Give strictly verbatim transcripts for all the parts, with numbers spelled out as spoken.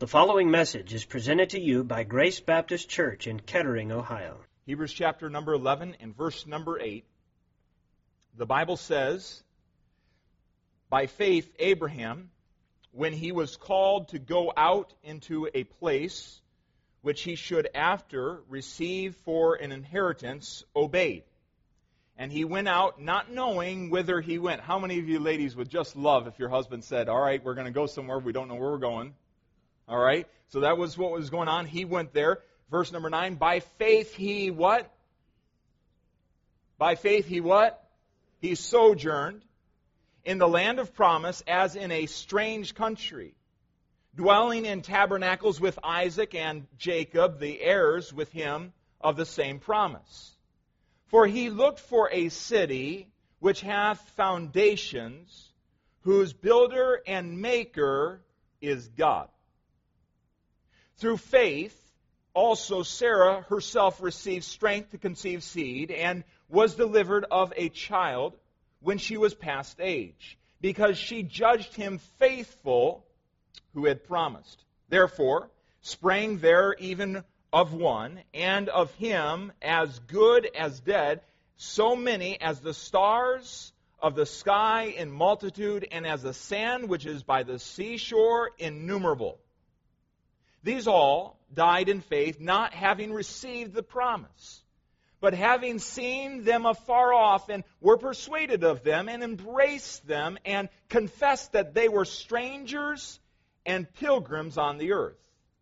The following message is presented to you by Grace Baptist Church in Kettering, Ohio. Hebrews chapter number eleven and verse number eight. The Bible says, by faith Abraham, when he was called to go out into a place which he should after receive for an inheritance, obeyed. And he went out not knowing whither he went. How many of you ladies would just love if your husband said, all right, we're going to go somewhere, we don't know where we're going. All right, so that was what was going on. He went there. Verse number nine, by faith he what? By faith he what? He sojourned in the land of promise as in a strange country, dwelling in tabernacles with Isaac and Jacob, the heirs with him of the same promise. For he looked for a city which hath foundations, whose builder and maker is God. Through faith, also Sarah herself received strength to conceive seed, and was delivered of a child when she was past age, because she judged him faithful who had promised. Therefore, sprang there even of one, and of him as good as dead, so many as the stars of the sky in multitude, and as the sand which is by the seashore innumerable. These all died in faith, not having received the promise, but having seen them afar off, and were persuaded of them, and embraced them, and confessed that they were strangers and pilgrims on the earth.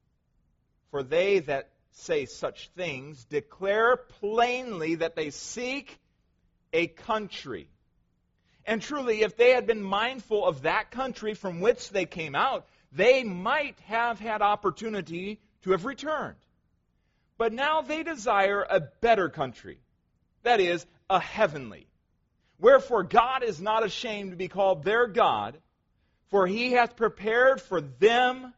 For they that say such things declare plainly that they seek a country. And truly, if they had been mindful of that country from which they came out, they might have had opportunity to have returned. But now they desire a better country, that is, a heavenly. Wherefore God is not ashamed to be called their God, for he hath prepared for them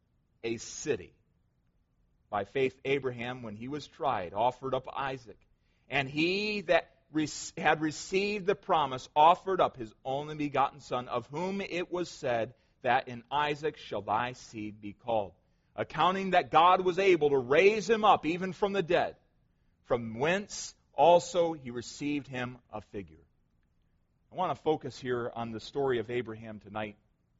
a city. By faith Abraham, when he was tried, offered up Isaac. And he that had received the promise offered up his only begotten son, of whom it was said, that in Isaac shall thy seed be called, accounting that God was able to raise him up even from the dead, from whence also he received him a figure. I want to focus here on the story of Abraham tonight,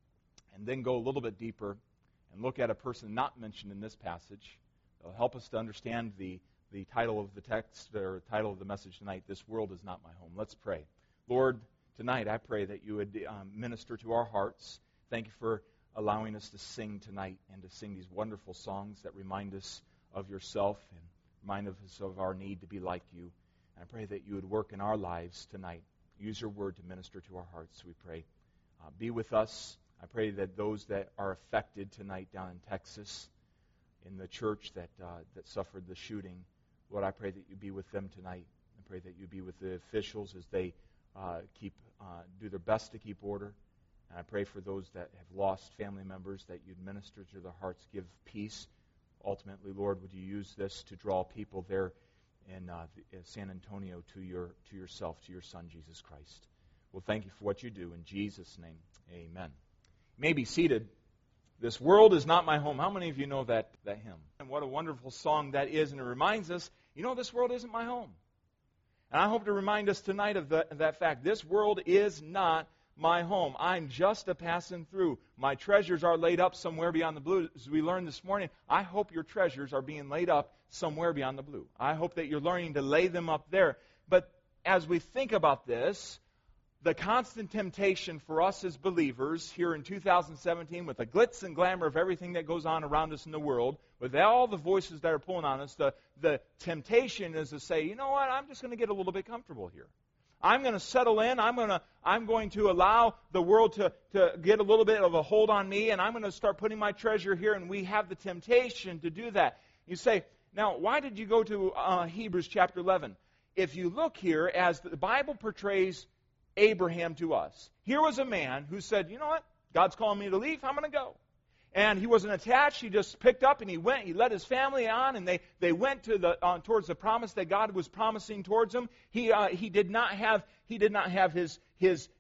and then go a little bit deeper and look at a person not mentioned in this passage. It'll help us to understand the, the title of the text, or title of the message tonight, This World Is Not My Home. Let's pray. Lord, tonight I pray that you would um, minister to our hearts. Thank you for allowing us to sing tonight and to sing these wonderful songs that remind us of yourself and remind us of our need to be like you. And I pray that you would work in our lives tonight. Use your word to minister to our hearts, we pray. Uh, be with us. I pray that those that are affected tonight down in Texas, in the church that uh, that suffered the shooting, Lord, I pray that you be with them tonight. I pray that you be with the officials as they uh, keep uh, do their best to keep order. And I pray for those that have lost family members, that you'd minister to their hearts, give peace. Ultimately, Lord, would you use this to draw people there in uh, San Antonio to your to yourself, to your Son, Jesus Christ. Well, thank you for what you do. In Jesus' name, amen. You may be seated. This world is not my home. How many of you know that, that hymn? And what a wonderful song that is. And it reminds us, you know, this world isn't my home. And I hope to remind us tonight of the, that fact. This world is not my home. I'm just a passing through. My treasures are laid up somewhere beyond the blue. As we learned this morning, I hope your treasures are being laid up somewhere beyond the blue. I hope that you're learning to lay them up there. But as we think about this, the constant temptation for us as believers here in two thousand seventeen, with the glitz and glamour of everything that goes on around us in the world, with all the voices that are pulling on us, the, the temptation is to say, you know what, I'm just going to get a little bit comfortable here. I'm going to settle in. I'm going to I'm going to allow the world to, to get a little bit of a hold on me, and I'm going to start putting my treasure here, and we have the temptation to do that. You say, now, why did you go to uh, Hebrews chapter eleven? If you look here, as the Bible portrays Abraham to us, here was a man who said, you know what, God's calling me to leave, I'm going to go. And he wasn't attached. He just picked up and he went. He led his family on, and they, they went to the uh, towards the promise that God was promising towards him. He uh, he did not have he did not have his his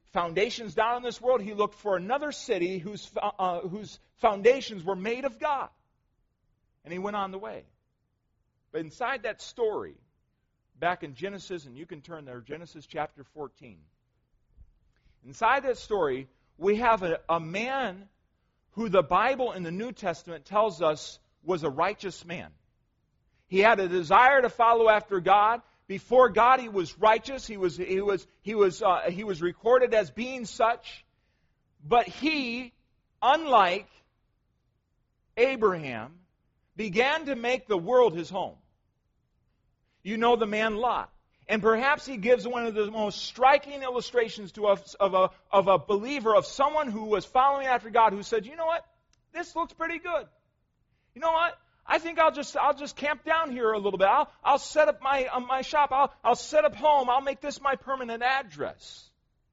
foundations down in this world. He looked for another city whose, uh, whose foundations were made of God. And he went on the way. But inside that story, back in Genesis, and you can turn there, Genesis chapter fourteen. Inside that story, we have a, a man who the Bible in the New Testament tells us was a righteous man. He had a desire to follow after God. Before God, he was righteous. He was, he was, he was, uh, he was recorded as being such. But he, unlike Abraham, began to make the world his home. You know the man Lot. And perhaps he gives one of the most striking illustrations to us of a, of a believer, of someone who was following after God, who said, you know what? This looks pretty good. You know what? I think I'll just I'll just camp down here a little bit. I'll I'll set up my uh, my shop. I'll I'll set up home. I'll make this my permanent address.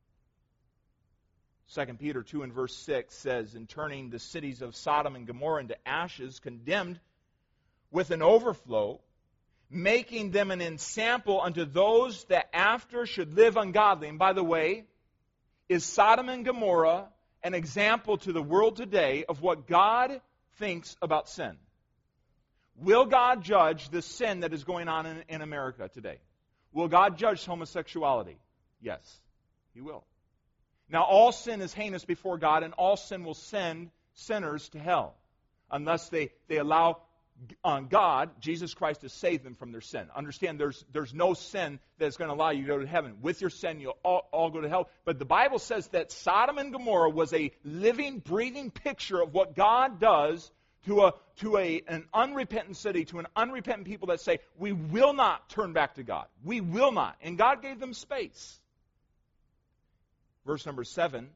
Second Peter two and verse six says, in turning the cities of Sodom and Gomorrah into ashes, condemned with an overflow, making them an ensample unto those that after should live ungodly. And by the way, is Sodom and Gomorrah an example to the world today of what God thinks about sin? Will God judge the sin that is going on in, in America today? Will God judge homosexuality? Yes, He will. Now, all sin is heinous before God, and all sin will send sinners to hell unless they, they allow uh, God, Jesus Christ, to save them from their sin. Understand, there's, there's no sin that's going to allow you to go to heaven. With your sin, you'll all, all go to hell. But the Bible says that Sodom and Gomorrah was a living, breathing picture of what God does to a to a an unrepentant city, to an unrepentant people that say, we will not turn back to God. We will not. And God gave them space. Verse number seven,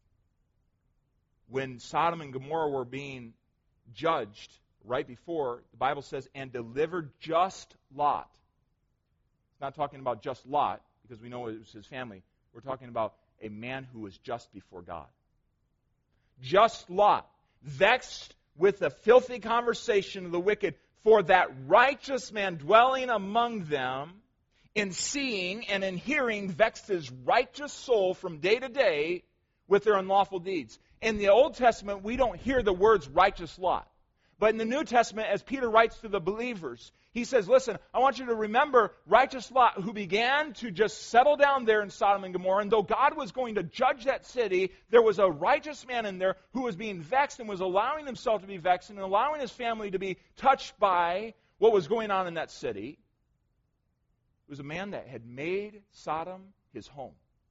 when Sodom and Gomorrah were being judged, right before, the Bible says, and delivered just Lot. It's not talking about just Lot, because we know it was his family. We're talking about a man who was just before God. Just Lot, vexed with the filthy conversation of the wicked, for that righteous man dwelling among them, in seeing and in hearing, vexed his righteous soul from day to day with their unlawful deeds. In the Old Testament, we don't hear the words righteous Lot. But in the New Testament, as Peter writes to the believers, he says, listen, I want you to remember righteous Lot, who began to just settle down there in Sodom and Gomorrah. And though God was going to judge that city, there was a righteous man in there who was being vexed and was allowing himself to be vexed and allowing his family to be touched by what was going on in that city. It was a man that had made Sodom his home.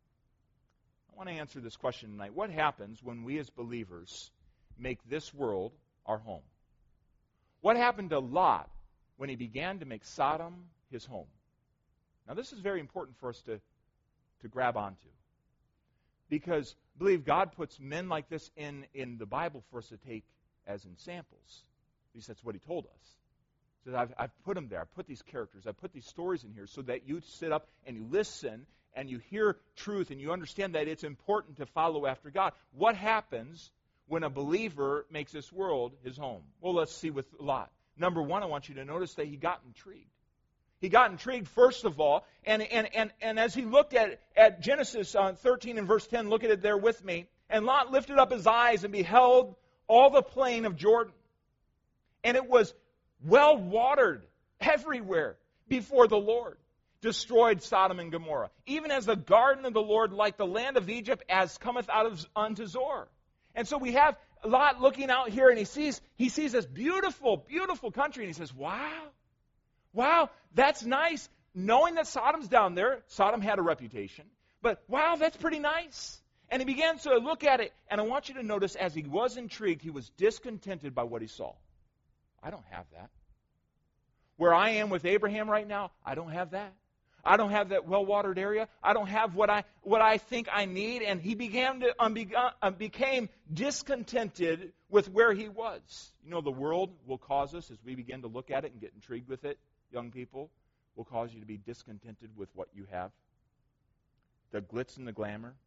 I want to answer this question tonight. What happens when we as believers make this world our home? What happened to Lot when he began to make Sodom his home? Now, this is very important for us to, to grab onto. Because I believe God puts men like this in, in the Bible for us to take as in samples. At least that's what He told us. He said, I've, I've put them there. I've put these characters. I've put these stories in here so that you sit up and you listen and you hear truth and you understand that it's important to follow after God. What happens when a believer makes this world his home? Well, let's see with Lot. Number one, I want you to notice that he got intrigued. He got intrigued, first of all, and and and, and as he looked at, at Genesis uh, thirteen and verse ten, look at it there with me, and Lot lifted up his eyes and beheld all the plain of Jordan. And it was well watered everywhere before the Lord. Destroyed Sodom and Gomorrah. Even as the garden of the Lord, like the land of Egypt, as cometh out of unto Zor. And so we have Lot looking out here, and he sees he sees this beautiful, beautiful country, and he says, wow, wow, that's nice. Knowing that Sodom's down there, Sodom had a reputation, but wow, that's pretty nice. And he began to look at it, and I want you to notice, as he was intrigued, he was discontented by what he saw. I don't have that. Where I am with Abraham right now, I don't have that. I don't have that well-watered area. I don't have what I what I think I need. And he began to um, begun, uh, became discontented with where he was. You know, the world will cause us, as we begin to look at it and get intrigued with it, young people, will cause you to be discontented with what you have. The glitz and the glamour.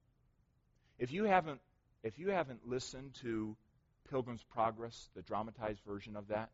If you haven't, if you haven't listened to Pilgrim's Progress, the dramatized version of that,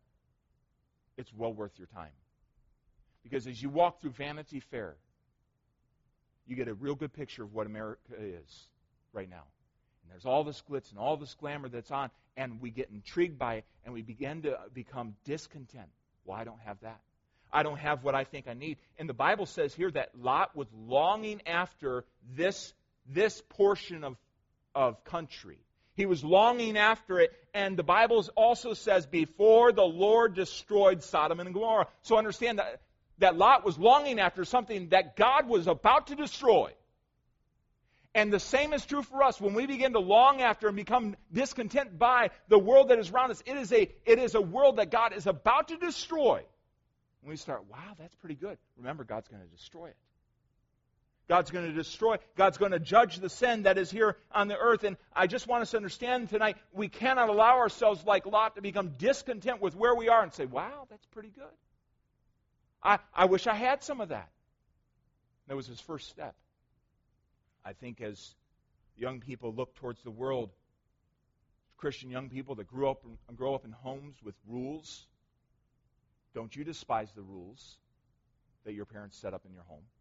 it's well worth your time. Because as you walk through Vanity Fair, you get a real good picture of what America is right now. And there's all this glitz and all this glamour that's on, and we get intrigued by it, and we begin to become discontent. Well, I don't have that. I don't have what I think I need. And the Bible says here that Lot was longing after this, this portion of, of country. He was longing after it, and the Bible also says before the Lord destroyed Sodom and Gomorrah. So understand that, that Lot was longing after something that God was about to destroy. And the same is true for us. When we begin to long after and become discontent by the world that is around us, it is a, it is a world that God is about to destroy. And we start, wow, that's pretty good. Remember, God's going to destroy it. God's going to destroy, God's going to judge the sin that is here on the earth. And I just want us to understand tonight, we cannot allow ourselves like Lot to become discontent with where we are and say, wow, that's pretty good. I, I wish I had some of that. That was his first step. I think as young people look towards the world, Christian young people that grew up and grow up in homes with rules, don't you despise the rules that your parents set up in your home.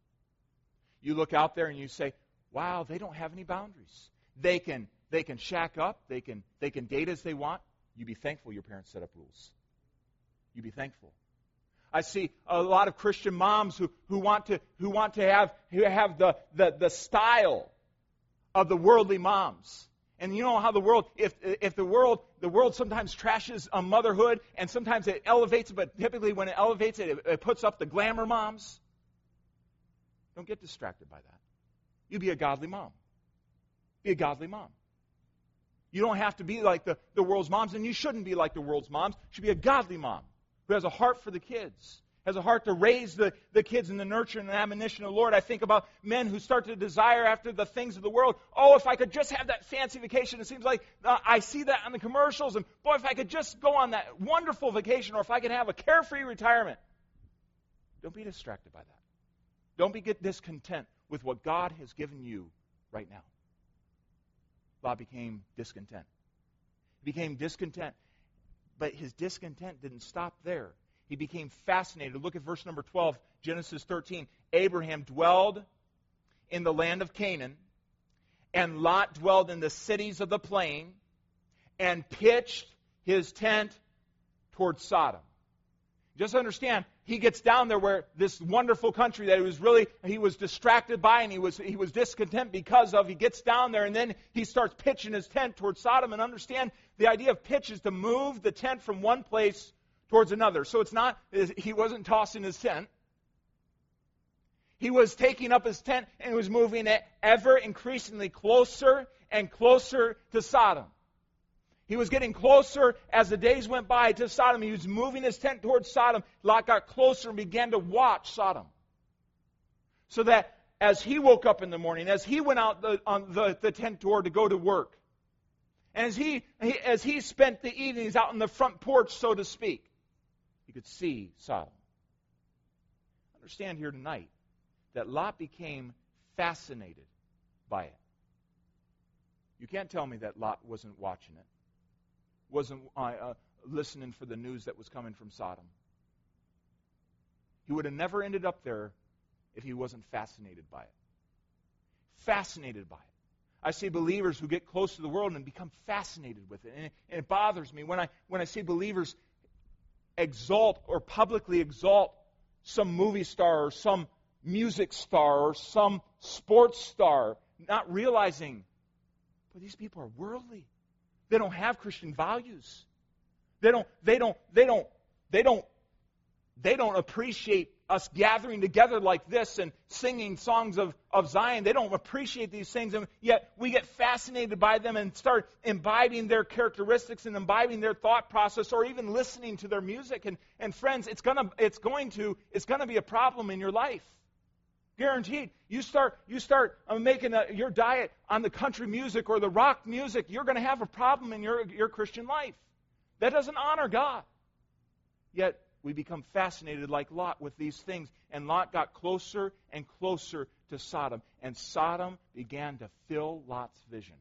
You look out there and you say, wow, they don't have any boundaries. They can they can shack up, they can they can date as they want. You be thankful your parents set up rules. You be thankful. I see a lot of Christian moms who, who want to who want to have who have the, the, the style of the worldly moms. And you know how the world, if if the world the world sometimes trashes um, motherhood, and sometimes it elevates it, but typically when it elevates it, it, it puts up the glamour moms. Don't get distracted by that. You be a godly mom. Be a godly mom. You don't have to be like the, the world's moms, and you shouldn't be like the world's moms. You should be a godly mom who has a heart for the kids, has a heart to raise the, the kids in the nurture and the admonition of the Lord. I think about men who start to desire after the things of the world. Oh, if I could just have that fancy vacation. It seems like uh, I see that on the commercials, and boy, if I could just go on that wonderful vacation, or if I could have a carefree retirement. Don't be distracted by that. Don't be get discontent with what God has given you right now. Lot became discontent. He became discontent. But his discontent didn't stop there. He became fascinated. Look at verse number twelve, Genesis thirteen. Abraham dwelled in the land of Canaan, and Lot dwelled in the cities of the plain, and pitched his tent toward Sodom. Just understand, he gets down there where this wonderful country that he was really, he was distracted by and he was he was discontent because of, he gets down there and then he starts pitching his tent towards Sodom. And understand, the idea of pitch is to move the tent from one place towards another. So it's not, he wasn't tossing his tent. He was taking up his tent and he was moving it ever increasingly closer and closer to Sodom. He was getting closer as the days went by to Sodom. He was moving his tent towards Sodom. Lot got closer and began to watch Sodom. So that as he woke up in the morning, as he went out the, on the, the tent door to go to work, and as he, he as he spent the evenings out on the front porch, so to speak, he could see Sodom. Understand here tonight that Lot became fascinated by it. You can't tell me that Lot wasn't watching it. Wasn't uh, uh, listening for the news that was coming from Sodom. He would have never ended up there if he wasn't fascinated by it. Fascinated by it. I see believers who get close to the world and become fascinated with it. And it, and it bothers me when I when I see believers exalt or publicly exalt some movie star or some music star or some sports star, not realizing, but these people are worldly. They don't have Christian values. They don't, they don't, they don't, they don't, they don't appreciate us gathering together like this and singing songs of, of Zion. They don't appreciate these things, and yet we get fascinated by them and start imbibing their characteristics and imbibing their thought process, or even listening to their music. And, and friends, it's gonna, it's going to, it's gonna be a problem in your life. Guaranteed. You start you start uh, making a, your diet on the country music or the rock music, you're going to have a problem in your, your Christian life. That doesn't honor God. Yet we become fascinated like Lot with these things. And Lot got closer and closer to Sodom. And Sodom began to fill Lot's vision.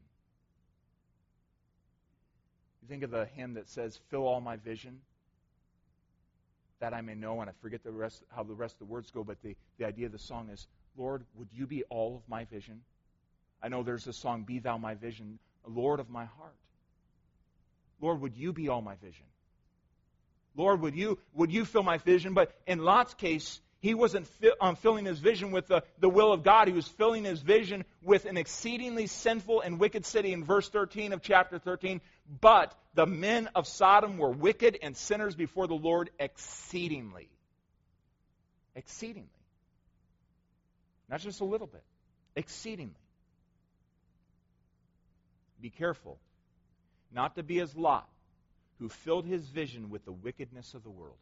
You think of the hymn that says, "Fill all my vision, that I may know," and I forget the rest, how the rest of the words go, but the, the idea of the song is, Lord, would you be all of my vision? I know there's a song, Be Thou My Vision, Lord of my heart. Lord, would you be all my vision? Lord, would you would you fill my vision? But in Lot's case, he wasn't fi- um, filling his vision with the, the will of God. He was filling his vision with an exceedingly sinful and wicked city in verse thirteen of chapter thirteen. But the men of Sodom were wicked and sinners before the Lord exceedingly. Exceedingly. Not just a little bit. Exceedingly. Be careful not to be as Lot, who filled his vision with the wickedness of the world.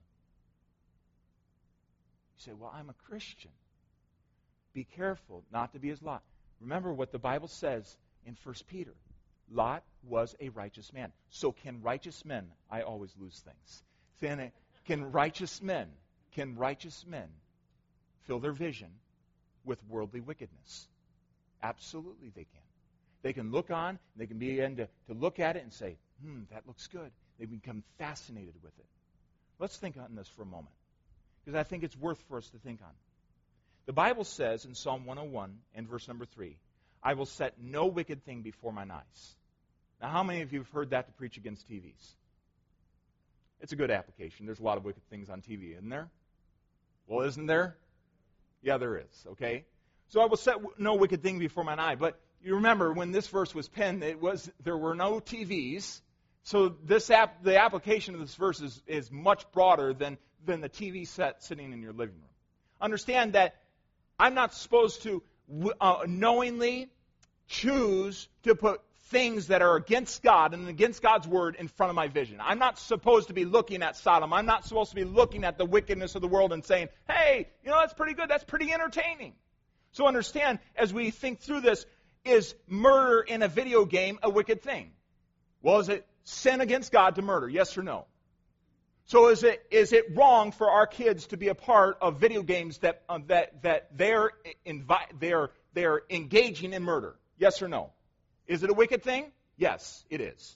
You say, well, I'm a Christian. Be careful not to be as Lot. Remember what the Bible says in First Peter. Lot was a righteous man. So can righteous men, I always lose things. Then, can righteous men, can righteous men fill their vision with worldly wickedness? Absolutely they can. They can look on, they can begin to, to look at it and say, hmm, that looks good. They become fascinated with it. Let's think on this for a moment, because I think it's worth for us to think on. The Bible says in Psalm one oh one and verse number three, I will set no wicked thing before mine eyes. Now, how many of you have heard that to preach against T Vs? It's a good application. There's a lot of wicked things on T V, isn't there? Well, isn't there? Yeah, there is, okay? So I will set no wicked thing before mine eye. But you remember when this verse was penned, it was there were no T Vs. So this app, the application of this verse is, is much broader than, than the T V set sitting in your living room. Understand that I'm not supposed to uh, knowingly choose to put things that are against God and against God's Word in front of my vision. I'm not supposed to be looking at Sodom. I'm not supposed to be looking at the wickedness of the world and saying, hey, you know, that's pretty good. That's pretty entertaining. So understand, as we think through this, is murder in a video game a wicked thing? Well, is it sin against God to murder? Yes or no? So is it is it wrong for our kids to be a part of video games that uh, that that they're invi- they're they're engaging in murder? Yes or no? Is it a wicked thing? Yes, it is.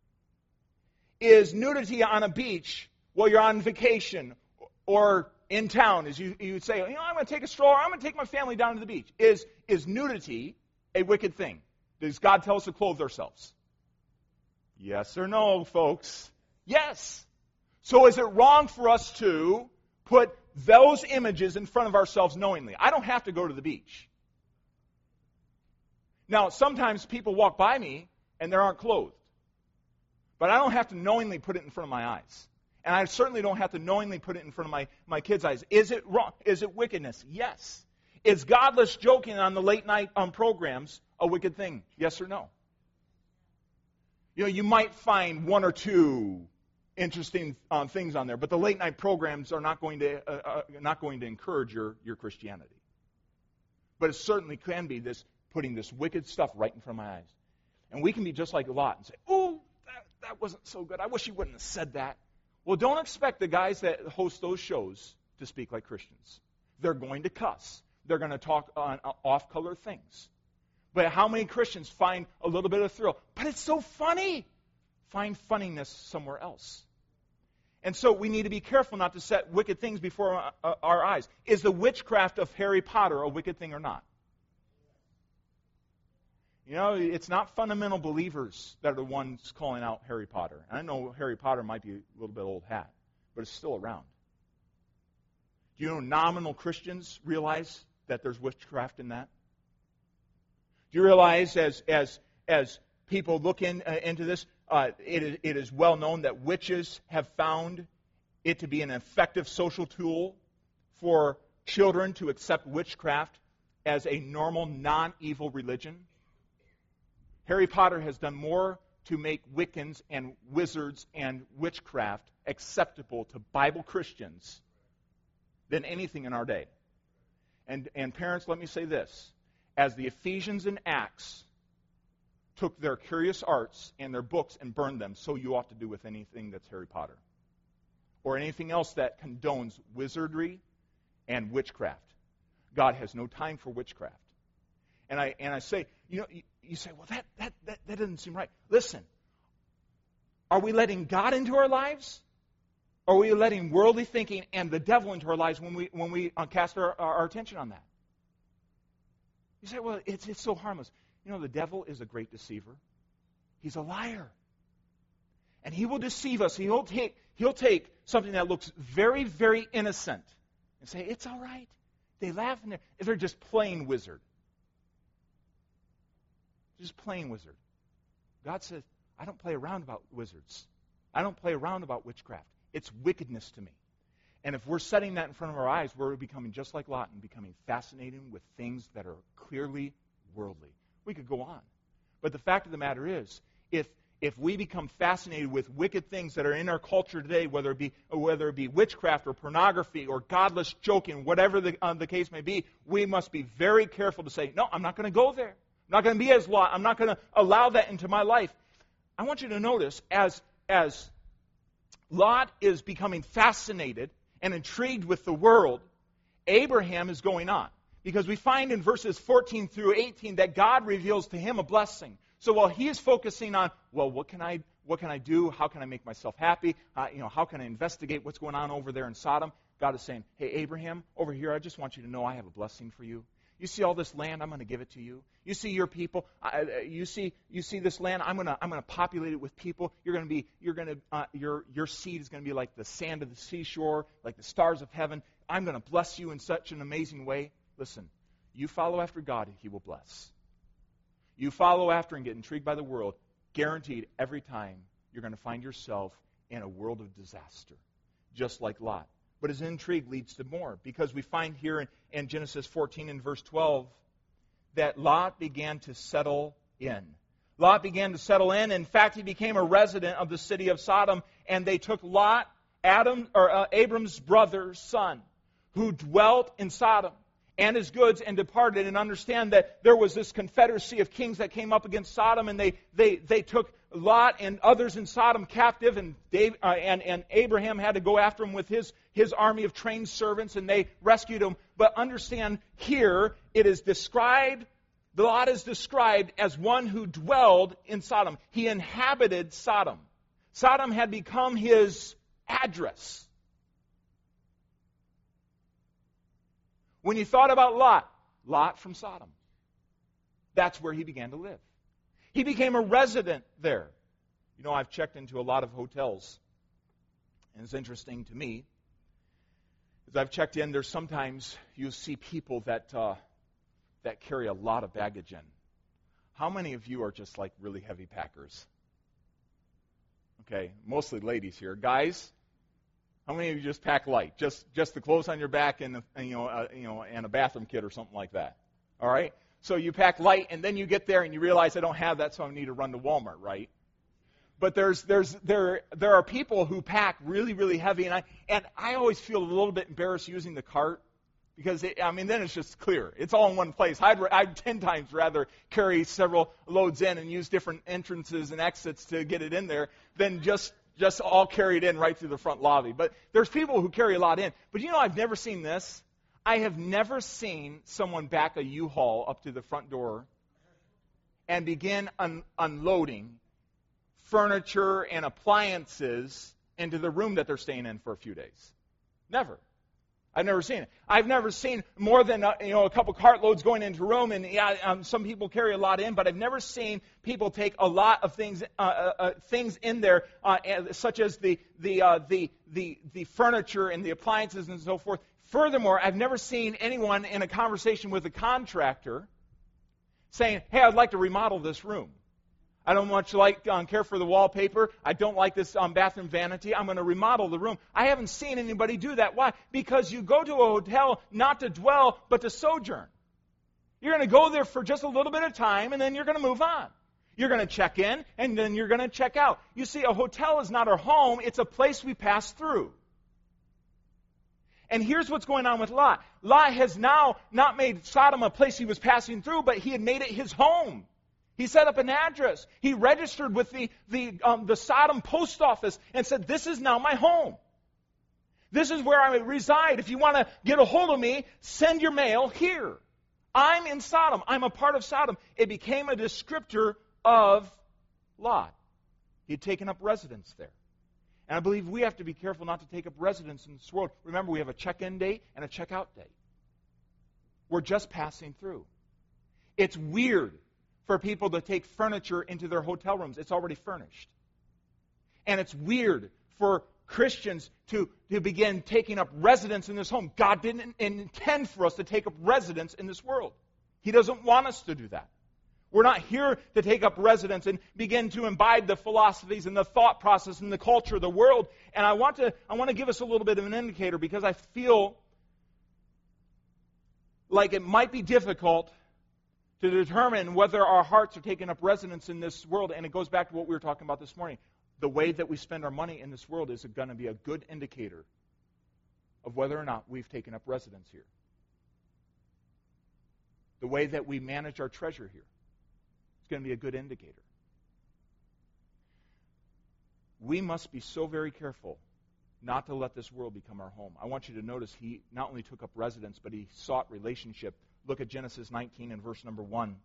Is nudity on a beach while you're on vacation or in town, as you you say, you know, I'm going to take a stroll, I'm going to take my family down to the beach. Is is nudity a wicked thing? Does God tell us to clothe ourselves? Yes or no, folks? Yes. So is it wrong for us to put those images in front of ourselves knowingly? I don't have to go to the beach. Now, sometimes people walk by me and they aren't clothed. But I don't have to knowingly put it in front of my eyes. And I certainly don't have to knowingly put it in front of my, my kids' eyes. Is it wrong? Is it wickedness? Yes. Is godless joking on the late night um, programs a wicked thing? Yes or no? You know, you might find one or two interesting um, things on there, but the late night programs are not going to uh, uh, not going to encourage your, your Christianity. But it certainly can be this putting this wicked stuff right in front of my eyes. And we can be just like Lot and say, oh, that, that wasn't so good. I wish he wouldn't have said that. Well, don't expect the guys that host those shows to speak like Christians. They're going to cuss. They're going to talk on uh, off-color things. But how many Christians find a little bit of thrill? But it's so funny. Find funniness somewhere else. And so we need to be careful not to set wicked things before our, uh, our eyes. Is the witchcraft of Harry Potter a wicked thing or not? You know, it's not fundamental believers that are the ones calling out Harry Potter. And I know Harry Potter might be a little bit old hat, but it's still around. Do you know nominal Christians realize that there's witchcraft in that? Do you realize as as as people look in, uh, into this, uh, it, is, it is well known that witches have found it to be an effective social tool for children to accept witchcraft as a normal, non-evil religion? Harry Potter has done more to make Wiccans and wizards and witchcraft acceptable to Bible Christians than anything in our day. And, and parents, let me say this. As the Ephesians and Acts took their curious arts and their books and burned them, so you ought to do with anything that's Harry Potter. Or anything else that condones wizardry and witchcraft. God has no time for witchcraft. And I and I say, you know, you, you say, well, that, that, that, that doesn't seem right. Listen, are we letting God into our lives? Or are we letting worldly thinking and the devil into our lives when we when we uh, cast our, our attention on that? You say, well, it's, it's so harmless. You know, the devil is a great deceiver. He's a liar. And he will deceive us. He'll take, he'll take something that looks very, very innocent and say, it's all right. They laugh and they're, they're just plain wizard. Just plain wizard. God says, I don't play around about wizards. I don't play around about witchcraft. It's wickedness to me. And if we're setting that in front of our eyes, we're becoming just like Lot and becoming fascinated with things that are clearly worldly. We could go on. But the fact of the matter is, if if we become fascinated with wicked things that are in our culture today, whether it be whether it be witchcraft or pornography or godless joking, whatever the, uh, the case may be, we must be very careful to say, no, I'm not going to go there. I'm not going to be as Lot. I'm not going to allow that into my life. I want you to notice, as as Lot is becoming fascinated and intrigued with the world, Abraham is going on. Because we find in verses fourteen through eighteen that God reveals to him a blessing. So while he is focusing on, well, what can I what can I do? How can I make myself happy? Uh, you know, how can I investigate what's going on over there in Sodom? God is saying, hey, Abraham, over here, I just want you to know I have a blessing for you. You see all this land, I'm going to give it to you. You see your people, uh, you see you see this land, I'm going to I'm going to populate it with people. You're going to be you're going to uh, your your seed is going to be like the sand of the seashore, like the stars of heaven. I'm going to bless you in such an amazing way. Listen, you follow after God, and He will bless. You follow after and get intrigued by the world, guaranteed every time you're going to find yourself in a world of disaster, just like Lot. But his intrigue leads to more, because we find here in, in Genesis fourteen and verse twelve that Lot began to settle in. Lot began to settle in. In fact, he became a resident of the city of Sodom, and they took Lot, Adam or uh, Abram's brother's son, who dwelt in Sodom, and his goods, and departed. And understand that there was this confederacy of kings that came up against Sodom, and they they they took Lot and others in Sodom captive, and Dave, uh, and and Abraham had to go after him with his his army of trained servants, and they rescued him. But understand, here it is described, Lot is described as one who dwelled in Sodom. He inhabited Sodom. Sodom had become his address. When you thought about Lot, Lot from Sodom, that's where he began to live. He became a resident there. You know, I've checked into a lot of hotels, and it's interesting to me, as I've checked in, there's sometimes you see people that uh, that carry a lot of baggage in. How many of you are just like really heavy packers? Okay, mostly ladies here. Guys, how many of you just pack light? Just just the clothes on your back and, the, and you know uh, you know and a bathroom kit or something like that. All right. So you pack light, and then you get there and you realize I don't have that, so I need to run to Walmart, right? But there's there's there there are people who pack really really heavy, and I and I always feel a little bit embarrassed using the cart, because it, I mean then it's just clear, it's all in one place. I'd I'd ten times rather carry several loads in and use different entrances and exits to get it in there than just just all carry it in right through the front lobby. But there's people who carry a lot in. But you know, I've never seen this. I have never seen someone back a U-Haul up to the front door and begin un- unloading furniture and appliances into the room that they're staying in for a few days. Never. I've never seen it. I've never seen more than uh, you know a couple cartloads going into a room, and yeah, um, some people carry a lot in, but I've never seen people take a lot of things uh, uh, uh, things in there, uh, such as the the, uh, the the the furniture and the appliances and so forth. Furthermore, I've never seen anyone in a conversation with a contractor saying, "Hey, I'd like to remodel this room. I don't much like um, care for the wallpaper. I don't like this um, bathroom vanity. I'm going to remodel the room." I haven't seen anybody do that. Why? Because you go to a hotel not to dwell, but to sojourn. You're going to go there for just a little bit of time, and then you're going to move on. You're going to check in, and then you're going to check out. You see, a hotel is not our home. It's a place we pass through. And here's what's going on with Lot. Lot has now not made Sodom a place he was passing through, but he had made it his home. He set up an address. He registered with the, the, um, the Sodom post office and said, "This is now my home. This is where I reside. If you want to get a hold of me, send your mail here. I'm in Sodom. I'm a part of Sodom." It became a descriptor of Lot. He had taken up residence there. And I believe we have to be careful not to take up residence in this world. Remember, we have a check-in date and a check-out date. We're just passing through. It's weird for people to take furniture into their hotel rooms. It's already furnished. And it's weird for Christians to, to begin taking up residence in this home. God didn't intend for us to take up residence in this world. He doesn't want us to do that. We're not here to take up residence and begin to imbibe the philosophies and the thought process and the culture of the world. And I want to, I want to give us a little bit of an indicator because I feel like it might be difficult to determine whether our hearts are taking up residence in this world. And it goes back to what we were talking about this morning. The way that we spend our money in this world is going to be a good indicator of whether or not we've taken up residence here. The way that we manage our treasure here is going to be a good indicator. We must be so very careful not to let this world become our home. I want you to notice he not only took up residence, but he sought relationship. Look at Genesis nineteen and verse number one.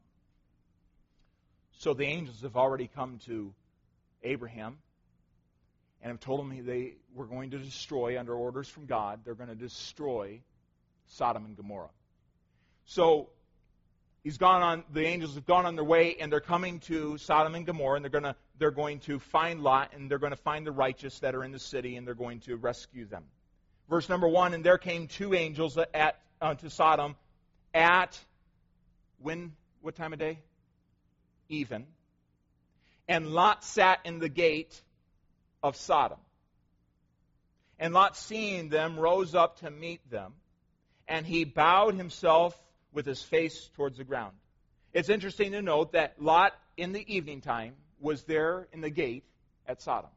So the angels have already come to Abraham and have told him they were going to destroy, under orders from God, they're going to destroy Sodom and Gomorrah. So he's gone on. The angels have gone on their way, and they're coming to Sodom and Gomorrah, and they're going to they're going to find Lot, and they're going to find the righteous that are in the city, and they're going to rescue them. Verse number one, and there came two angels at uh, to Sodom at when? What time of day? Even. And Lot sat in the gate of Sodom. And Lot, seeing them, rose up to meet them, and he bowed himself with his face towards the ground. It's interesting to note that Lot, in the evening time, was there in the gate at Sodom.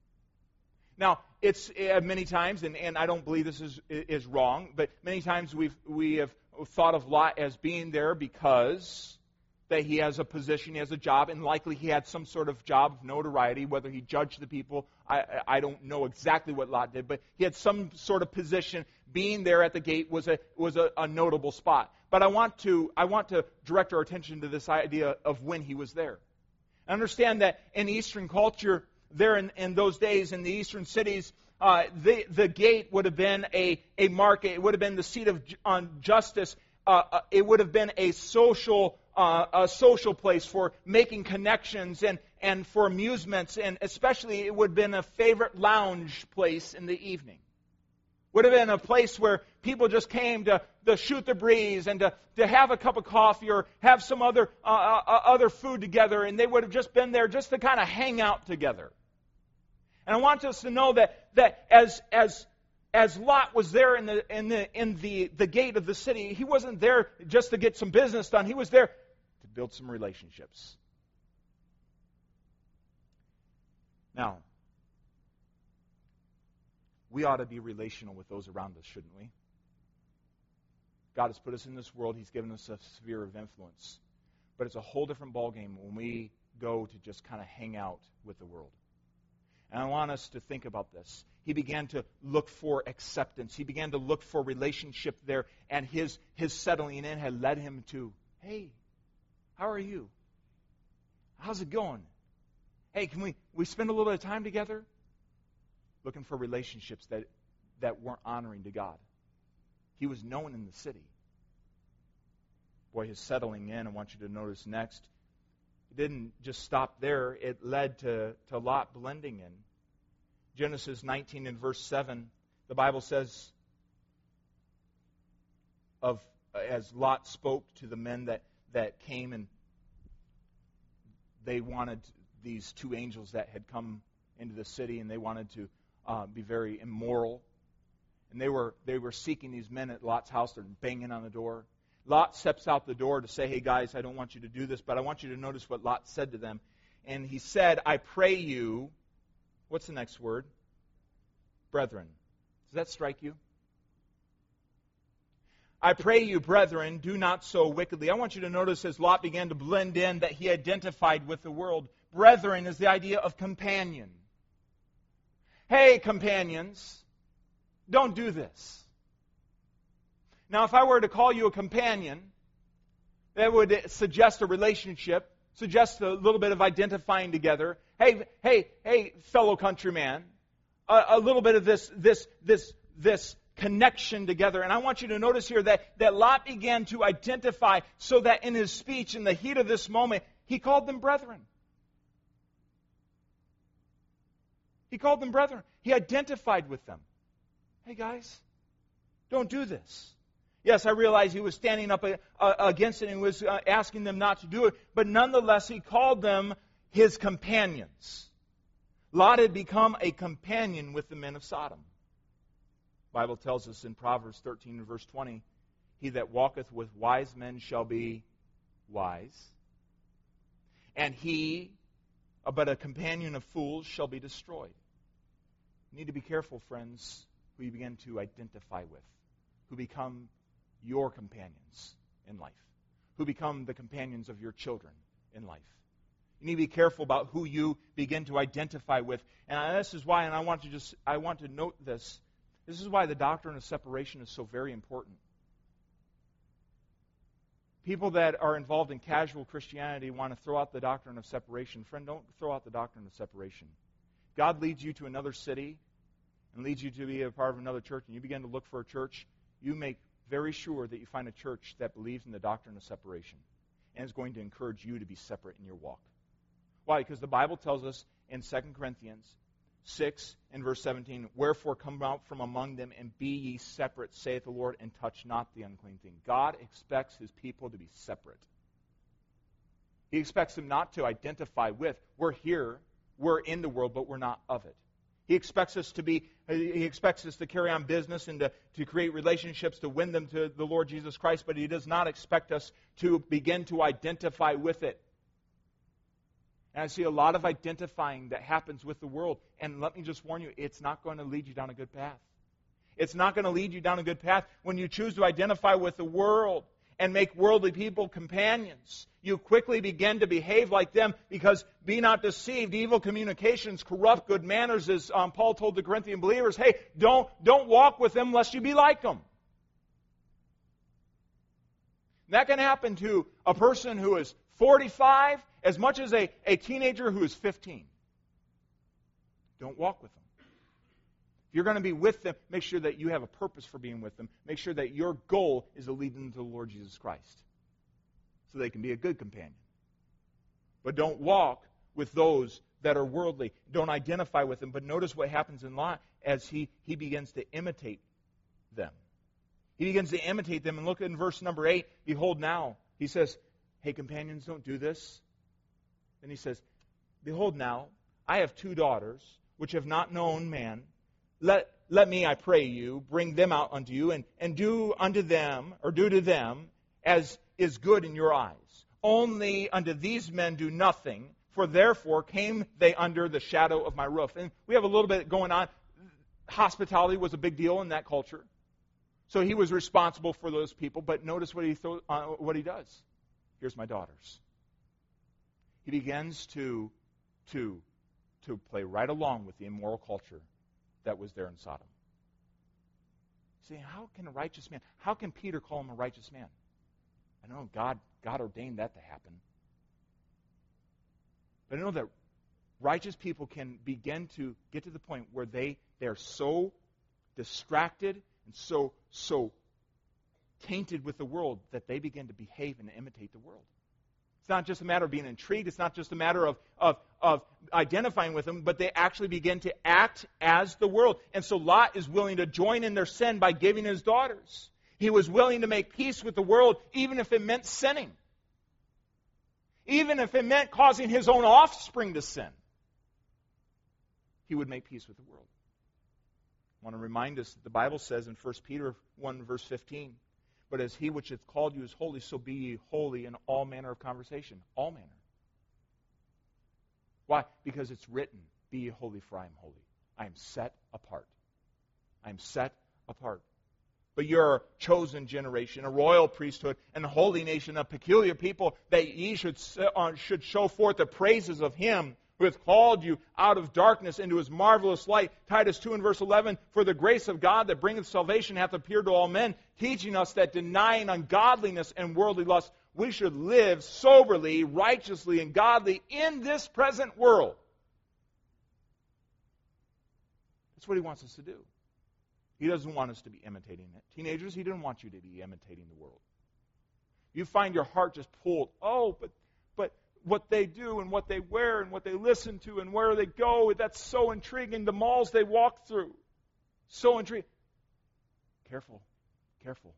Now, it's uh, many times, and, and I don't believe this is is wrong, but many times we've we have thought of Lot as being there because that he has a position, he has a job, and likely he had some sort of job of notoriety, whether he judged the people. I, I don't know exactly what Lot did, but he had some sort of position. Being there at the gate was a was a, a notable spot. But I want to I want to direct our attention to this idea of when he was there. Understand that in Eastern culture, there in, in those days, in the Eastern cities, uh, the the gate would have been a, a market. It would have been the seat of on justice. Uh, uh, it would have been a social uh, a social place for making connections and, and for amusements, and especially it would have been a favorite lounge place in the evening. Would have been a place where people just came to, to shoot the breeze and to, to have a cup of coffee or have some other uh, uh, other food together, and they would have just been there just to kind of hang out together. And I want us to know that that as as as Lot was there in the in the in the, the gate of the city, he wasn't there just to get some business done. He was there to build some relationships. Now, we ought to be relational with those around us, shouldn't we? God has put us in this world. He's given us a sphere of influence. But it's a whole different ballgame when we go to just kind of hang out with the world. And I want us to think about this. He began to look for acceptance. He began to look for relationship there. And his, his settling in had led him to, hey, how are you? How's it going? Hey, can we, we spend a little bit of time together? Looking for relationships that, that weren't honoring to God. He was known in the city. Boy, his settling in, I want you to notice next, it didn't just stop there. It led to, to Lot blending in. Genesis nineteen and verse seven, the Bible says, of as Lot spoke to the men that, that came and they wanted these two angels that had come into the city, and they wanted to uh, be very immoral. And they were they were seeking these men at Lot's house. They're banging on the door. Lot steps out the door to say, hey guys, I don't want you to do this, but I want you to notice what Lot said to them. And he said, I pray you, what's the next word? Brethren. Does that strike you? I pray you, brethren, do not so wickedly. I want you to notice as Lot began to blend in that he identified with the world. Brethren is the idea of companion. Hey, companions, don't do this. Now, if I were to call you a companion, that would suggest a relationship, suggest a little bit of identifying together. Hey, hey, hey, fellow countryman, a, a little bit of this, this, this, this connection together. And I want you to notice here that, that Lot began to identify so that in his speech, in the heat of this moment, he called them brethren. He called them brethren. He identified with them. Hey guys, don't do this. Yes, I realize he was standing up uh, against it and was uh, asking them not to do it, but nonetheless he called them his companions. Lot had become a companion with the men of Sodom. The Bible tells us in Proverbs thirteen and verse twenty, he that walketh with wise men shall be wise, and he, but a companion of fools, shall be destroyed. You need to be careful, friends, who you begin to identify with, who become your companions in life, who become the companions of your children in life. You need to be careful about who you begin to identify with. And this is why, and I want to just I want to note this, this is why the doctrine of separation is so very important. People that are involved in casual Christianity want to throw out the doctrine of separation. Friend, don't throw out the doctrine of separation. God leads you to another city and leads you to be a part of another church, and you begin to look for a church, you make very sure that you find a church that believes in the doctrine of separation and is going to encourage you to be separate in your walk. Why? Because the Bible tells us in Second Corinthians six and verse seventeen, wherefore come out from among them and be ye separate, saith the Lord, and touch not the unclean thing. God expects his people to be separate. He expects them not to identify with, we're here, we're in the world, but we're not of it. He expects us to be, he expects us to carry on business and to, to create relationships to win them to the Lord Jesus Christ, but he does not expect us to begin to identify with it. And I see a lot of identifying that happens with the world. And let me just warn you, it's not going to lead you down a good path. It's not going to lead you down a good path when you choose to identify with the world and make worldly people companions. You quickly begin to behave like them because be not deceived. Evil communications corrupt good manners, as um, Paul told the Corinthian believers. Hey, don't, don't walk with them lest you be like them. That can happen to a person who is forty-five as much as a, a teenager who is fifteen. Don't walk with them. If you're going to be with them, make sure that you have a purpose for being with them. Make sure that your goal is to lead them to the Lord Jesus Christ so they can be a good companion. But don't walk with those that are worldly. Don't identify with them. But notice what happens in Lot as he, he begins to imitate them. He begins to imitate them. And look in verse number eight. Behold now, he says, hey, companions, don't do this. Then he says, behold now, I have two daughters, which have not known man. Let, let me, I pray you, bring them out unto you, and, and do unto them, or do to them, as is good in your eyes. Only unto these men do nothing, for therefore came they under the shadow of my roof. And we have a little bit going on. Hospitality was a big deal in that culture. So he was responsible for those people, but notice what he, th- uh, what he does. Here's my daughters. He begins to, to, to play right along with the immoral culture that was there in Sodom. See, how can a righteous man, how can Peter call him a righteous man? I know God, God ordained that to happen. But I know that righteous people can begin to get to the point where they, they are so distracted and so, so tainted with the world that they begin to behave and imitate the world. It's not just a matter of being intrigued. It's not just a matter of, of, of identifying with them, but they actually begin to act as the world. And so Lot is willing to join in their sin by giving his daughters. He was willing to make peace with the world, even if it meant sinning. Even if it meant causing his own offspring to sin. He would make peace with the world. I want to remind us that the Bible says in First Peter one, verse fifteen, but as he which hath called you is holy, so be ye holy in all manner of conversation. All manner. Why? Because it's written, be ye holy, for I am holy. I am set apart. I am set apart. But you're a chosen generation, a royal priesthood, and a holy nation, a peculiar people, that ye should, uh, should show forth the praises of him who hath called you out of darkness into his marvelous light. Titus two and verse eleven, for the grace of God that bringeth salvation hath appeared to all men, teaching us that denying ungodliness and worldly lust, we should live soberly, righteously, and godly in this present world. That's what he wants us to do. He doesn't want us to be imitating it. Teenagers, He didn't want you to be imitating the world. You find your heart just pulled, oh, but but what they do and what they wear and what they listen to and where they go, that's so intriguing. The malls they walk through, so intriguing. Careful, careful.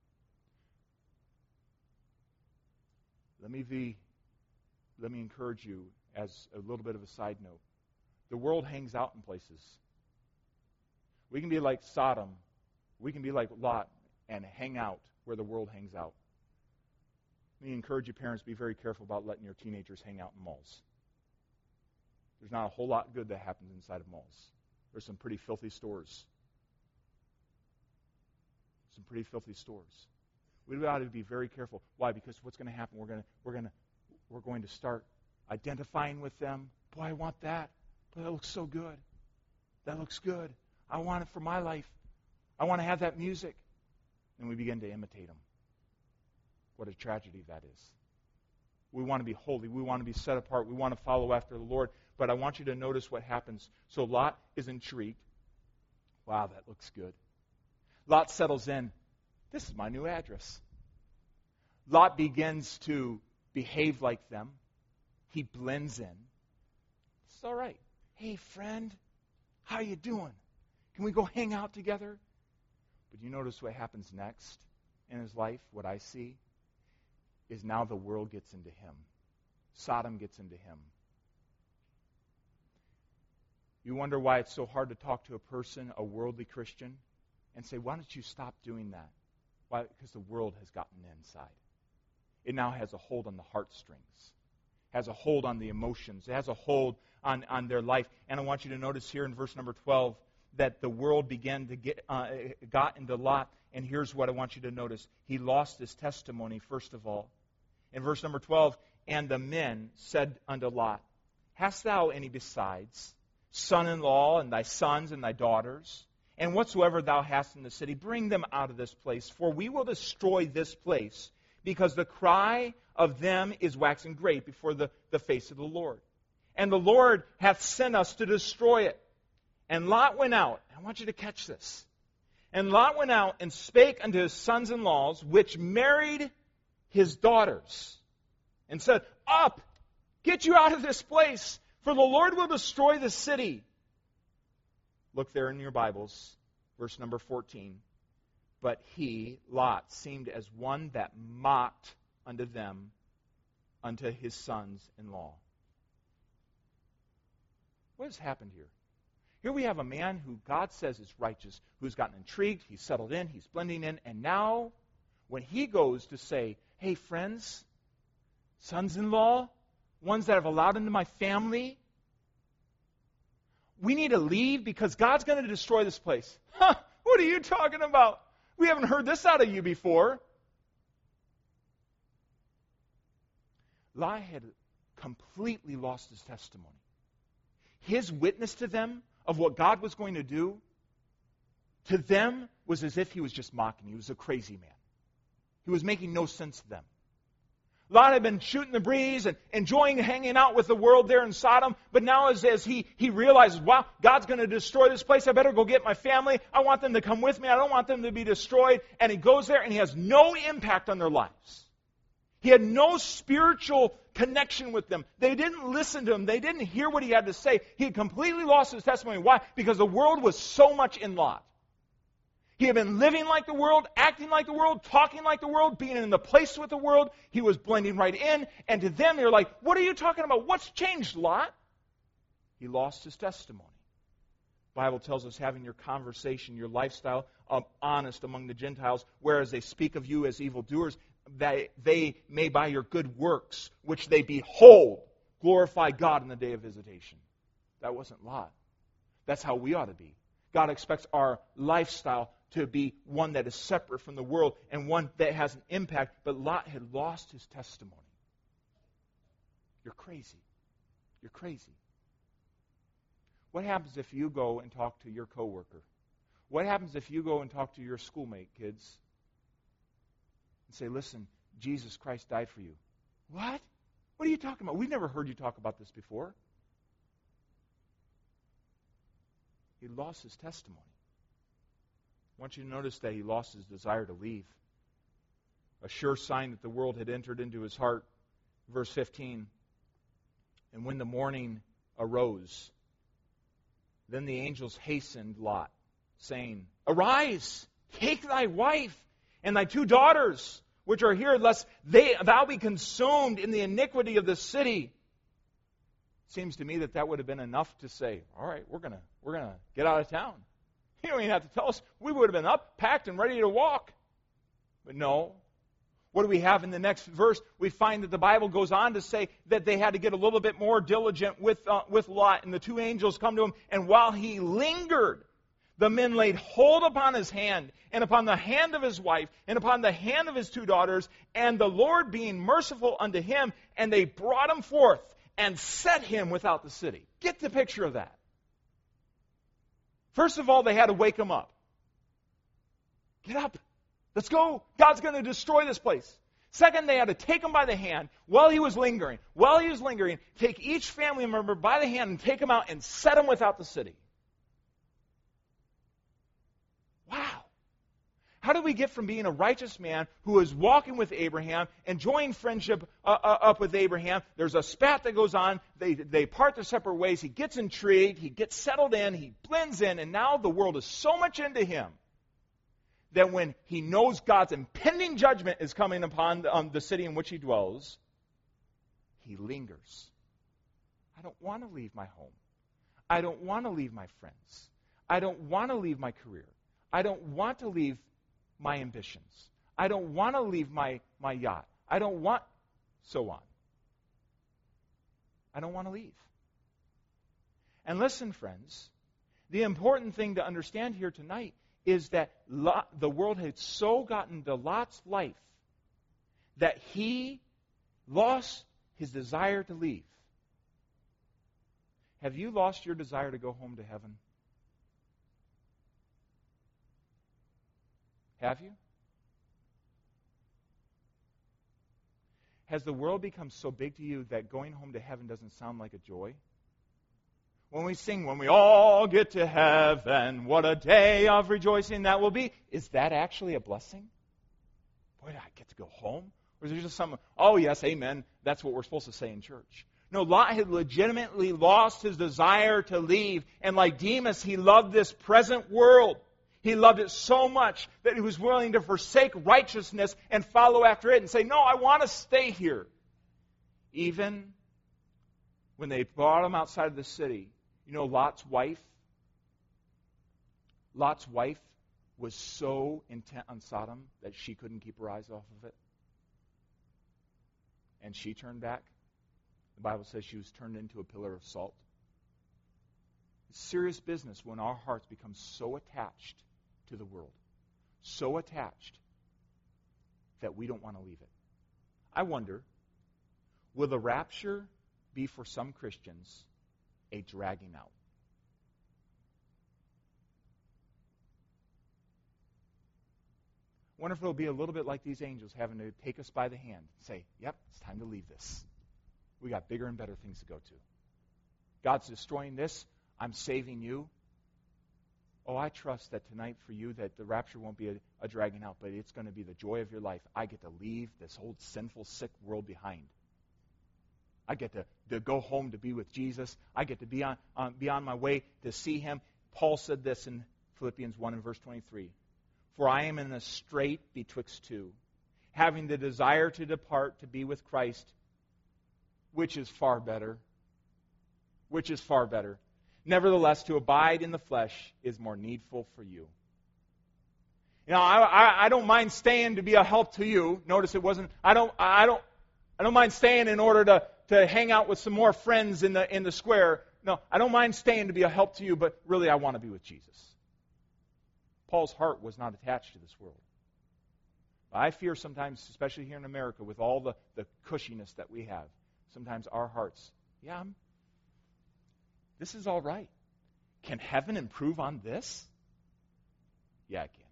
Let me be, let me encourage you as a little bit of a side note. The world hangs out in places. We can be like Sodom. We can be like Lot and hang out where the world hangs out. Let me encourage you, parents, be very careful about letting your teenagers hang out in malls. There's not a whole lot good that happens inside of malls. There's some pretty filthy stores. Some pretty filthy stores. We ought to be very careful. Why? Because what's going to happen? We're going to we're going to we're going to start identifying with them. Boy, I want that. Boy, that looks so good. That looks good. I want it for my life. I want to have that music. And we begin to imitate them. What a tragedy that is. We want to be holy. We want to be set apart. We want to follow after the Lord. But I want you to notice what happens. So Lot is intrigued. Wow, that looks good. Lot settles in. This is my new address. Lot begins to behave like them. He blends in. It's all right. Hey, friend, how you doing? Can we go hang out together? But you notice what happens next in his life? What I see is now the world gets into him. Sodom gets into him. You wonder why it's so hard to talk to a person, a worldly Christian, and say, why don't you stop doing that? Why? Because the world has gotten inside. It now has a hold on the heartstrings, has a hold on the emotions, it has a hold on, on their life. And I want you to notice here in verse number twelve that the world began to get uh, got into Lot. And here's what I want you to notice. He lost his testimony, first of all. In verse number twelve, and the men said unto Lot, hast thou any besides son-in-law and thy sons and thy daughters? And whatsoever thou hast in the city, bring them out of this place, for we will destroy this place, because the cry of them is waxing great before the, the face of the Lord. And the Lord hath sent us to destroy it. And Lot went out. I want you to catch this. And Lot went out and spake unto his sons-in-laws, which married his daughters, and said, up, get you out of this place, for the Lord will destroy the city. Look there in your Bibles, verse number fourteen. But he, Lot, seemed as one that mocked unto them, unto his sons-in-law. What has happened here? Here we have a man who God says is righteous, who's gotten intrigued, he's settled in, he's blending in, and now when he goes to say, hey friends, sons-in-law, ones that have allowed into my family, we need to leave because God's going to destroy this place. Huh, what are you talking about? We haven't heard this out of you before. Lot had completely lost his testimony. His witness to them of what God was going to do, to them was as if he was just mocking. He was a crazy man. He was making no sense to them. Lot had been shooting the breeze and enjoying hanging out with the world there in Sodom, but now as, as he, he realizes, wow, God's going to destroy this place, I better go get my family, I want them to come with me, I don't want them to be destroyed, and he goes there and he has no impact on their lives. He had no spiritual connection with them. They didn't listen to him, they didn't hear what he had to say. He had completely lost his testimony. Why? Because the world was so much in Lot. He had been living like the world, acting like the world, talking like the world, being in the place with the world. He was blending right in. And to them, they're like, what are you talking about? What's changed, Lot? He lost his testimony. The Bible tells us having your conversation, your lifestyle, um, honest among the Gentiles, whereas they speak of you as evildoers, that they may by your good works, which they behold, glorify God in the day of visitation. That wasn't Lot. That's how we ought to be. God expects our lifestyle to be one that is separate from the world and one that has an impact. But Lot had lost his testimony. You're crazy. You're crazy. What happens if you go and talk to your coworker? What happens if you go and talk to your schoolmate, kids? And say, listen, Jesus Christ died for you. What? What are you talking about? We've never heard you talk about this before. He lost his testimony. want you to notice that he lost his desire to leave. A sure sign that the world had entered into his heart. Verse fifteen. And when the morning arose, then the angels hastened Lot, saying, Arise, take thy wife and thy two daughters, which are here, lest they, thou be consumed in the iniquity of the city. Seems to me that that would have been enough to say, all right, we're going to we're gonna get out of town. You don't even have to tell us. We would have been up, packed, and ready to walk. But no. What do we have in the next verse? We find that the Bible goes on to say that they had to get a little bit more diligent with, uh, with Lot, and the two angels come to him, and while he lingered, the men laid hold upon his hand, and upon the hand of his wife, and upon the hand of his two daughters, and the Lord being merciful unto him, and they brought him forth, and set him without the city. Get the picture of that. First of all, they had to wake him up. Get up. Let's go. God's going to destroy this place. Second, they had to take him by the hand while he was lingering. While he was lingering, take each family member by the hand and take him out and set him without the city. Wow. How do we get from being a righteous man who is walking with Abraham, enjoying friendship uh, uh, up with Abraham? There's a spat that goes on. They, they part their separate ways. He gets intrigued. He gets settled in. He blends in. And now the world is so much into him that when he knows God's impending judgment is coming upon um, the city in which he dwells, he lingers. I don't want to leave my home. I don't want to leave my friends. I don't want to leave my career. I don't want to leave my ambitions. I don't want to leave my, my yacht. I don't want, so on. I don't want to leave. And listen, friends, the important thing to understand here tonight is that Lot, the world had so gotten to Lot's life that he lost his desire to leave. Have you lost your desire to go home to heaven? Have you? Has the world become so big to you that going home to heaven doesn't sound like a joy? When we sing, when we all get to heaven, what a day of rejoicing that will be. Is that actually a blessing? Boy, I get to go home? Or is it just some, oh yes, amen, that's what we're supposed to say in church? No, Lot had legitimately lost his desire to leave. And like Demas, he loved this present world. He loved it so much that he was willing to forsake righteousness and follow after it and say, no, I want to stay here. Even when they brought him outside of the city, you know, Lot's wife, Lot's wife was so intent on Sodom that she couldn't keep her eyes off of it. And she turned back. The Bible says she was turned into a pillar of salt. It's serious business when our hearts become so attached to the world, so attached that we don't want to leave it. I wonder, will the rapture be for some Christians a dragging out? I wonder if it'll be a little bit like these angels having to take us by the hand and say, yep, it's time to leave this. We got bigger and better things to go to. God's destroying this. I'm saving you. Oh, I trust that tonight for you that the rapture won't be a, a dragging out, but it's going to be the joy of your life. I get to leave this old sinful, sick world behind. I get to, to go home to be with Jesus. I get to be on, on, be on my way to see him. Paul said this in Philippians one and verse twenty-three. For I am in a strait betwixt two, having the desire to depart to be with Christ, which is far better. Which is far better. Nevertheless, to abide in the flesh is more needful for you. You know, I, I, I don't mind staying to be a help to you. Notice it wasn't. I don't. I don't. I don't mind staying in order to, to hang out with some more friends in the in the square. No, I don't mind staying to be a help to you, but really I want to be with Jesus. Paul's heart was not attached to this world. I fear sometimes, especially here in America, with all the, the cushiness that we have, sometimes our hearts, yeah, I'm, this is all right. Can heaven improve on this? Yeah, it can.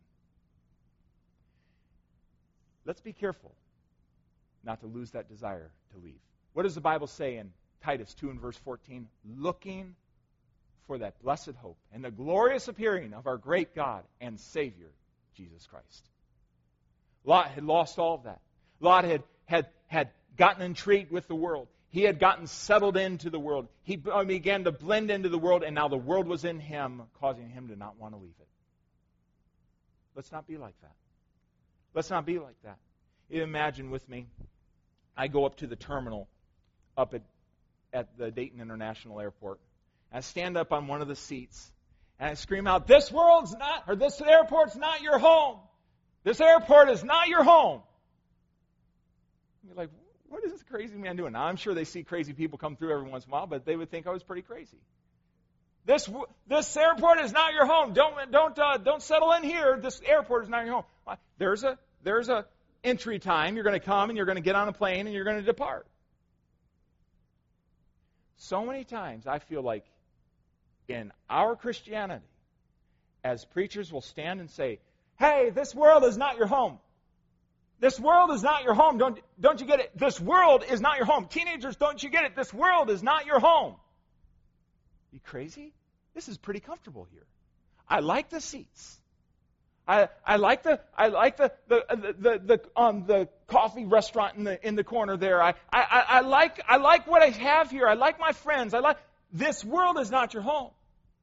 Let's be careful not to lose that desire to leave. What does the Bible say in Titus two and verse fourteen? Looking for that blessed hope and the glorious appearing of our great God and Savior, Jesus Christ. Lot had lost all of that. Lot had, had, had gotten intrigued with the world. He had gotten settled into the world. He began to blend into the world, and now the world was in him, causing him to not want to leave it. Let's not be like that. Let's not be like that. Imagine with me, I go up to the terminal up at, at the Dayton International Airport. And I stand up on one of the seats, and I scream out, "This world's not, or this airport's not your home. This airport is not your home." You're like, what is this crazy man doing? Now, I'm sure they see crazy people come through every once in a while, but they would think I was pretty crazy. This this airport is not your home. Don't don't uh, don't settle in here. This airport is not your home. There's a there's a entry time. You're going to come and you're going to get on a plane and you're going to depart. So many times I feel like in our Christianity, as preachers will stand and say, "Hey, this world is not your home. This world is not your home. Don't, don't you get it? This world is not your home. Teenagers, don't you get it? This world is not your home." You crazy? This is pretty comfortable here. I like the seats. I, I like the I like the the the, the, the um the coffee restaurant in the in the corner there. I, I I like I like what I have here. I like my friends. I like this world is not your home.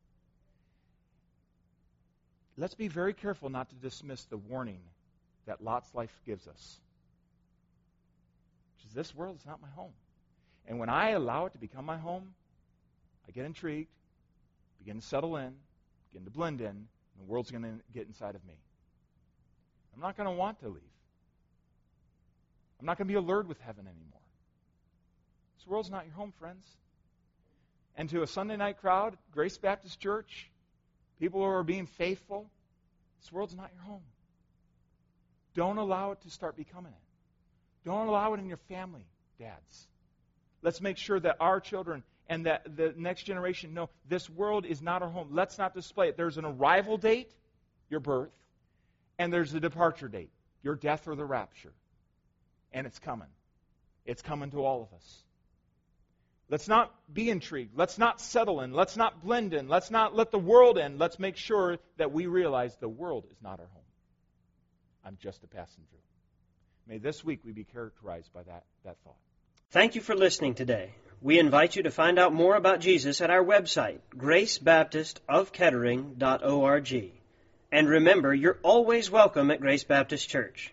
Let's be very careful not to dismiss the warning that Lot's life gives us. Which is, this world is not my home. And when I allow it to become my home, I get intrigued, begin to settle in, begin to blend in, and the world's going to get inside of me. I'm not going to want to leave. I'm not going to be allured with heaven anymore. This world's not your home, friends. And to a Sunday night crowd, Grace Baptist Church, people who are being faithful, this world's not your home. Don't allow it to start becoming it. Don't allow it in your family, dads. Let's make sure that our children and that the next generation know this world is not our home. Let's not display it. There's an arrival date, your birth, and there's a departure date, your death or the rapture. And it's coming. It's coming to all of us. Let's not be intrigued. Let's not settle in. Let's not blend in. Let's not let the world in. Let's make sure that we realize the world is not our home. I'm just a passing through. May this week we be characterized by that, that thought. Thank you for listening today. We invite you to find out more about Jesus at our website, grace baptist of kettering dot org. And remember, you're always welcome at Grace Baptist Church.